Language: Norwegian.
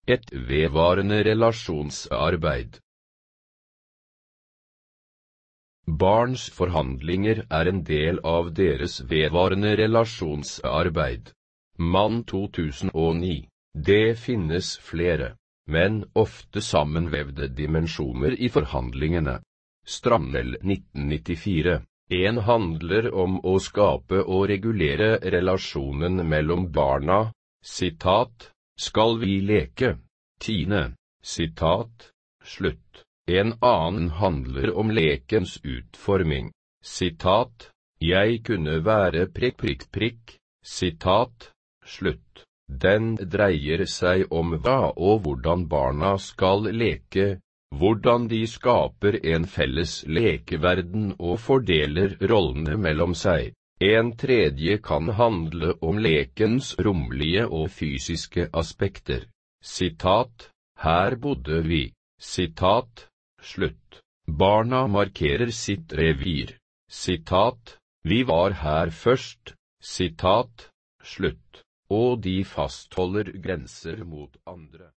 Et vedvarende relasjonsarbeid. Barns forhandlinger er en del av deres vedvarende relasjonsarbeid. Mann 2009. Det finnes flere, men ofte sammenvevde dimensjoner i forhandlingene. Strandell 1994. En handler om å skape og regulere relasjonen mellom barna. Sitat, skal vi leke? Tine. Sitat, slutt. En annen handler om lekens utforming. Sitat, jeg kunne være ... Sitat, slutt. Den dreier seg om hva og hvordan barna skal leke, hvordan de skaper en felles lekeverden og fordeler rollene mellom seg. En tredje kan handle om lekens romlige og fysiske aspekter. Sitat, her bodde vi. Sitat, slutt. Barna markerer sitt revir. Sitat, vi var her først. Sitat, slutt. Og de fastholder grenser mot andre.